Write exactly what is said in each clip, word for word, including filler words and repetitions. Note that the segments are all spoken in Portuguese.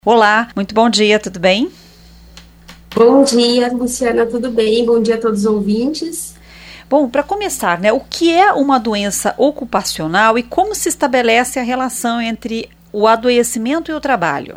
Olá, muito bom dia, tudo bem? Bom dia, Luciana, tudo bem? Bom dia a todos os ouvintes. Bom, para começar, né, o que é uma doença ocupacional e como se estabelece a relação entre o adoecimento e o trabalho?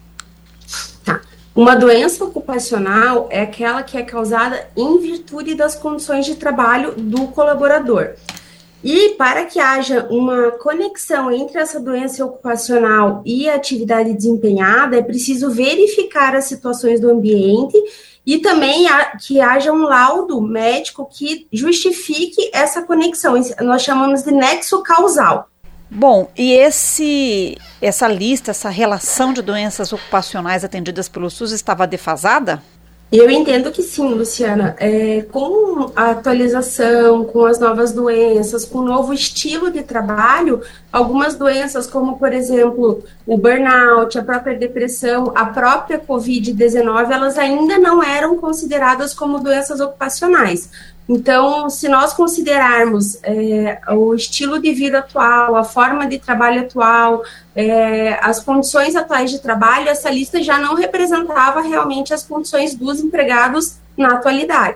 Tá. Uma doença ocupacional é aquela que é causada em virtude das condições de trabalho do colaborador. E para que haja uma conexão entre essa doença ocupacional e a atividade desempenhada, é preciso verificar as situações do ambiente e também que haja um laudo médico que justifique essa conexão. Nós chamamos de nexo causal. Bom, e esse, essa lista, essa relação de doenças ocupacionais atendidas pelo SUS estava defasada? Eu entendo que sim, Luciana. É, com a atualização, com as novas doenças, com o novo estilo de trabalho, algumas doenças, como, por exemplo, o burnout, a própria depressão, a própria covid dezenove, elas ainda não eram consideradas como doenças ocupacionais. Então, se nós considerarmos é, o estilo de vida atual, a forma de trabalho atual, é, as condições atuais de trabalho, essa lista já não representava realmente as condições dos empregados na atualidade.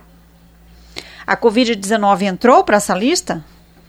A covid dezenove entrou para essa lista?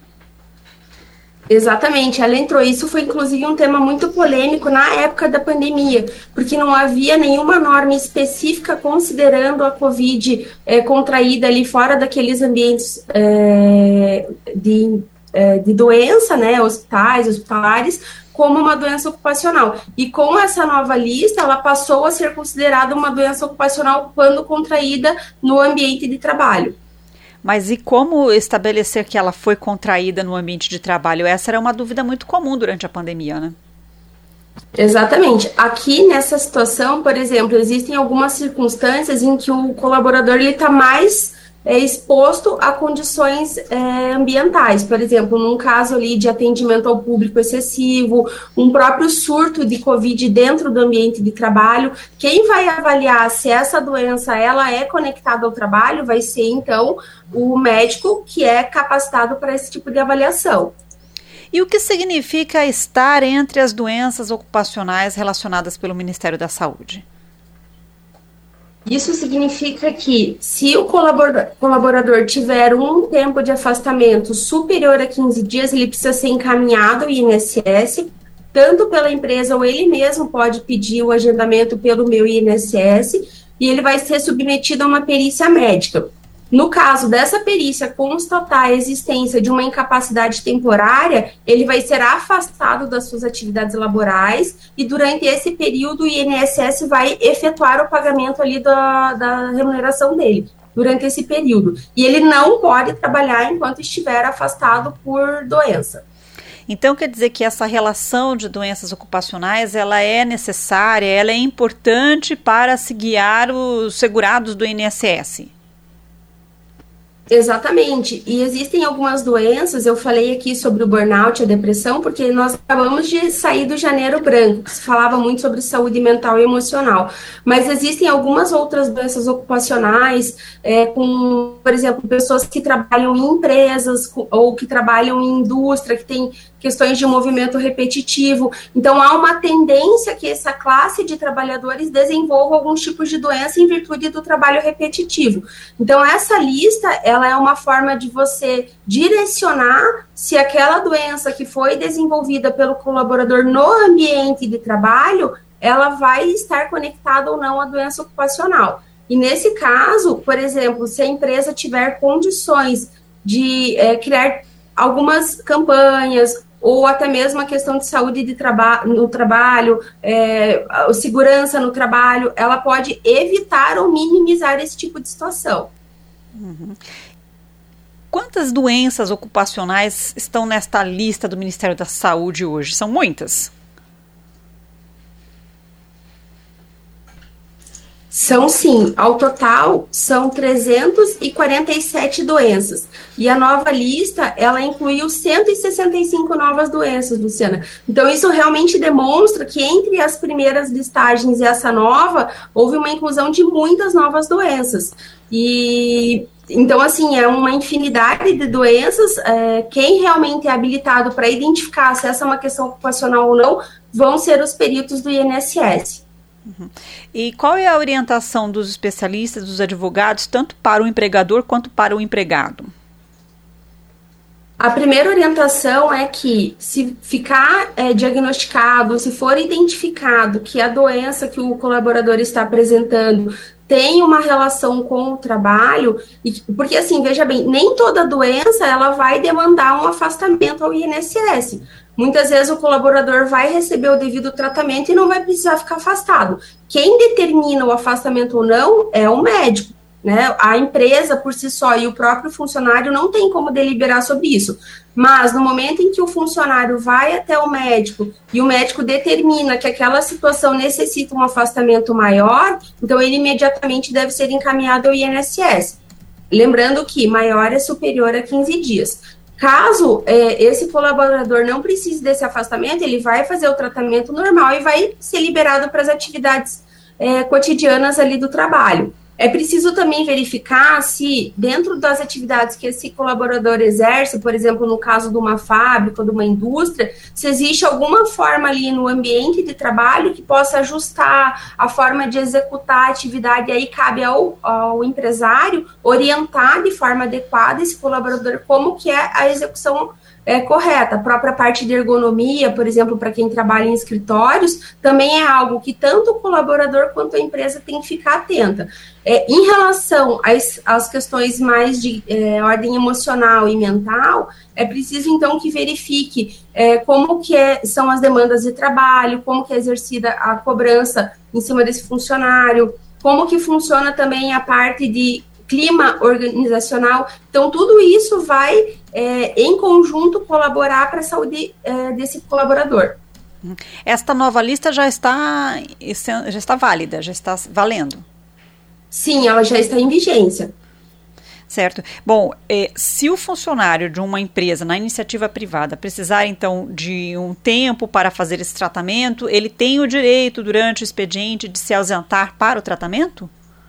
Exatamente, ela entrou. Isso foi, inclusive, um tema muito polêmico na época da pandemia, porque não havia nenhuma norma específica considerando a Covid é, contraída ali fora daqueles ambientes é, de, é, de doença, né, hospitais, hospitalares, como uma doença ocupacional. E com essa nova lista, ela passou a ser considerada uma doença ocupacional quando contraída no ambiente de trabalho. Mas e como estabelecer que ela foi contraída no ambiente de trabalho? Essa era uma dúvida muito comum durante a pandemia, né? Exatamente. Aqui nessa situação, por exemplo, existem algumas circunstâncias em que o colaborador está mais é, exposto a condições é, ambientais. Por exemplo, num caso ali de atendimento ao público excessivo, um próprio surto de Covid dentro do ambiente de trabalho. Quem vai avaliar se essa doença ela é conectada ao trabalho vai ser, então, o médico que é capacitado para esse tipo de avaliação. E o que significa estar entre as doenças ocupacionais relacionadas pelo Ministério da Saúde? Isso significa que, se o colaborador, colaborador tiver um tempo de afastamento superior a quinze dias, ele precisa ser encaminhado ao I N S S, tanto pela empresa ou ele mesmo pode pedir o agendamento pelo meu I N S S, e ele vai ser submetido a uma perícia médica. No caso dessa perícia constatar a existência de uma incapacidade temporária, ele vai ser afastado das suas atividades laborais e durante esse período o I N S S vai efetuar o pagamento ali da, da remuneração dele, durante esse período. E ele não pode trabalhar enquanto estiver afastado por doença. Então quer dizer que essa relação de doenças ocupacionais, ela é necessária, ela é importante para se guiar os segurados do I N S S? Exatamente, e existem algumas doenças, eu falei aqui sobre o burnout, a depressão, porque nós acabamos de sair do janeiro branco, que se falava muito sobre saúde mental e emocional, mas existem algumas outras doenças ocupacionais, é, com, por exemplo, pessoas que trabalham em empresas ou que trabalham em indústria, que tem questões de movimento repetitivo. Então, há uma tendência que essa classe de trabalhadores desenvolva alguns tipos de doença em virtude do trabalho repetitivo. Então, essa lista, ela é uma forma de você direcionar se aquela doença que foi desenvolvida pelo colaborador no ambiente de trabalho, ela vai estar conectada ou não à doença ocupacional. E nesse caso, por exemplo, se a empresa tiver condições de é, criar algumas campanhas, ou até mesmo a questão de saúde de traba- no trabalho, é, segurança no trabalho, ela pode evitar ou minimizar esse tipo de situação. Uhum. Quantas doenças ocupacionais estão nesta lista do Ministério da Saúde hoje? São muitas? São sim, ao total são trezentas e quarenta e sete doenças. E a nova lista, ela incluiu cento e sessenta e cinco novas doenças, Luciana. Então isso realmente demonstra que entre as primeiras listagens e essa nova, houve uma inclusão de muitas novas doenças. E então, assim, é uma infinidade de doenças. É, quem realmente é habilitado para identificar se essa é uma questão ocupacional ou não, vão ser os peritos do I N S S. Uhum. E qual é a orientação dos especialistas, dos advogados, tanto para o empregador quanto para o empregado? A primeira orientação é que, se ficar é, diagnosticado, se for identificado que a doença que o colaborador está apresentando tem uma relação com o trabalho, e, porque assim, veja bem, nem toda doença ela vai demandar um afastamento ao I N S S. Muitas vezes o colaborador vai receber o devido tratamento e não vai precisar ficar afastado. Quem determina o afastamento ou não é o médico, né? A empresa por si só e o próprio funcionário não tem como deliberar sobre isso. Mas no momento em que o funcionário vai até o médico e o médico determina que aquela situação necessita um afastamento maior, então ele imediatamente deve ser encaminhado ao I N S S. Lembrando que maior é superior a quinze dias. Caso é, esse colaborador não precise desse afastamento, ele vai fazer o tratamento normal e vai ser liberado para as atividades é, cotidianas ali do trabalho. É preciso também verificar se, dentro das atividades que esse colaborador exerce, por exemplo, no caso de uma fábrica ou de uma indústria, se existe alguma forma ali no ambiente de trabalho que possa ajustar a forma de executar a atividade. Aí cabe ao, ao empresário orientar de forma adequada esse colaborador como que é a execução é, correta. A própria parte de ergonomia, por exemplo, para quem trabalha em escritórios, também é algo que tanto o colaborador quanto a empresa tem que ficar atenta. É, em relação às, às questões mais de é, ordem emocional e mental, é preciso, então, que verifique é, como que é, são as demandas de trabalho, como que é exercida a cobrança em cima desse funcionário, como que funciona também a parte de clima organizacional. Então, tudo isso vai, é, em conjunto, colaborar para a saúde é, desse colaborador. Esta nova lista já está, já está válida, já está valendo? Sim, ela já está em vigência. Certo. Bom, eh, se o funcionário de uma empresa na iniciativa privada precisar, então, de um tempo para fazer esse tratamento, ele tem o direito, durante o expediente, de se ausentar para o tratamento?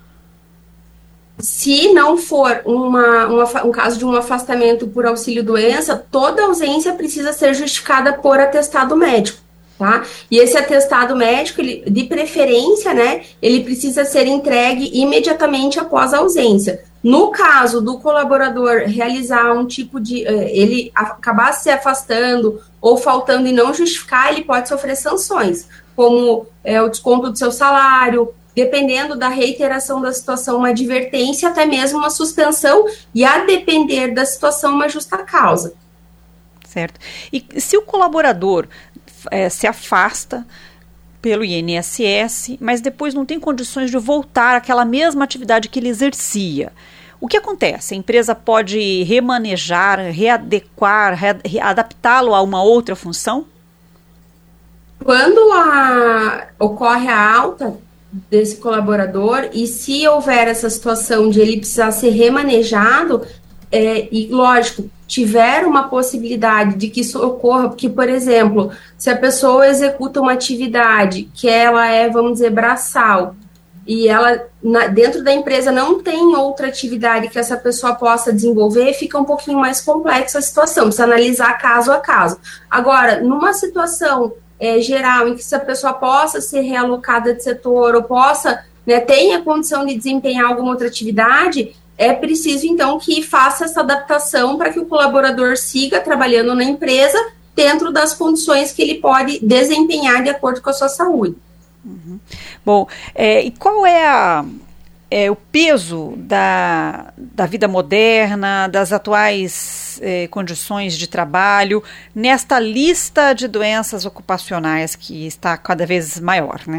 Se não for uma, uma, um caso de um afastamento por auxílio-doença, toda ausência precisa ser justificada por atestado médico. Tá? E esse atestado médico, ele, de preferência, né, ele precisa ser entregue imediatamente após a ausência. No caso do colaborador realizar um tipo de, ele acabar se afastando ou faltando e não justificar, ele pode sofrer sanções, como é, o desconto do seu salário, dependendo da reiteração da situação, uma advertência, até mesmo uma suspensão, e a depender da situação, uma justa causa. Certo. E se o colaborador É, se afasta pelo I N S S, mas depois não tem condições de voltar àquela mesma atividade que ele exercia, o que acontece? A empresa pode remanejar, readequar, readaptá-lo a uma outra função? Quando a, ocorre a alta desse colaborador, e se houver essa situação de ele precisar ser remanejado, é, e lógico, tiver uma possibilidade de que isso ocorra, porque, por exemplo, se a pessoa executa uma atividade que ela é, vamos dizer, braçal, e ela, na, dentro da empresa, não tem outra atividade que essa pessoa possa desenvolver, fica um pouquinho mais complexa a situação, precisa analisar caso a caso. Agora, numa situação é, geral, em que essa pessoa possa ser realocada de setor, ou possa, né, tenha condição de desempenhar alguma outra atividade, é preciso, então, que faça essa adaptação para que o colaborador siga trabalhando na empresa dentro das condições que ele pode desempenhar de acordo com a sua saúde. Uhum. Bom, é, e qual é, a, é o peso da, da vida moderna, das atuais é, condições de trabalho, nesta lista de doenças ocupacionais que está cada vez maior, né?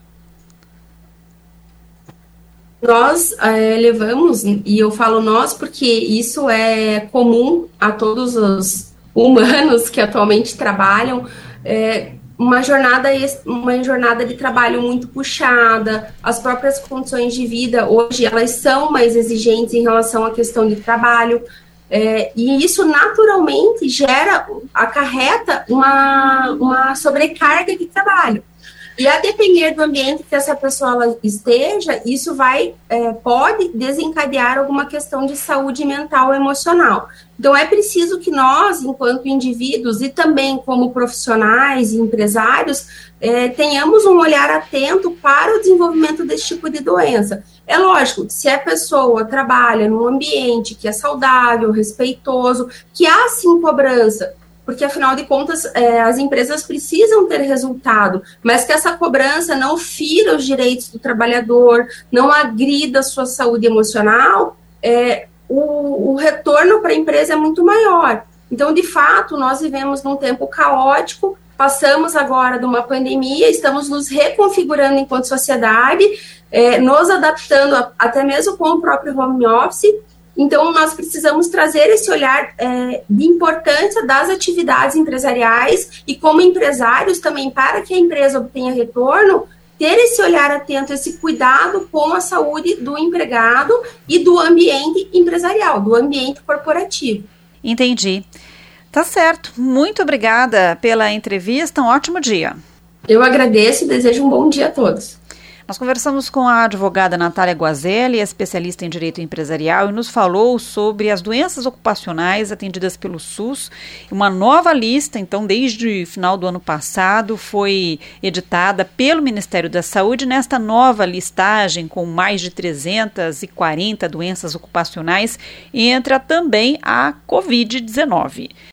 Nós é, levamos, e eu falo nós porque isso é comum a todos os humanos que atualmente trabalham, é, uma jornada, uma jornada de trabalho muito puxada, as próprias condições de vida hoje elas são mais exigentes em relação à questão de trabalho, é, e isso naturalmente gera, acarreta uma, uma sobrecarga de trabalho. E a depender do ambiente que essa pessoa esteja, isso vai, é, pode desencadear alguma questão de saúde mental e emocional. Então, é preciso que nós, enquanto indivíduos e também como profissionais e empresários, é, tenhamos um olhar atento para o desenvolvimento desse tipo de doença. É lógico, se a pessoa trabalha num ambiente que é saudável, respeitoso, que há sim cobrança, porque, afinal de contas, é, as empresas precisam ter resultado, mas que essa cobrança não fira os direitos do trabalhador, não agrida a sua saúde emocional, é, o, o retorno para a empresa é muito maior. Então, de fato, nós vivemos num tempo caótico, passamos agora de uma pandemia, estamos nos reconfigurando enquanto sociedade, é, nos adaptando a, até mesmo com o próprio home office. Então, nós precisamos trazer esse olhar é, de importância das atividades empresariais e, como empresários também, para que a empresa obtenha retorno, ter esse olhar atento, esse cuidado com a saúde do empregado e do ambiente empresarial, do ambiente corporativo. Entendi. Tá certo. Muito obrigada pela entrevista. Um ótimo dia. Eu agradeço e desejo um bom dia a todos. Nós conversamos com a advogada Natália Guazelli, especialista em direito empresarial, e nos falou sobre as doenças ocupacionais atendidas pelo SUS. Uma nova lista, então, desde o final do ano passado, foi editada pelo Ministério da Saúde. Nesta nova listagem, com mais de trezentas e quarenta doenças ocupacionais, entra também a covid dezenove.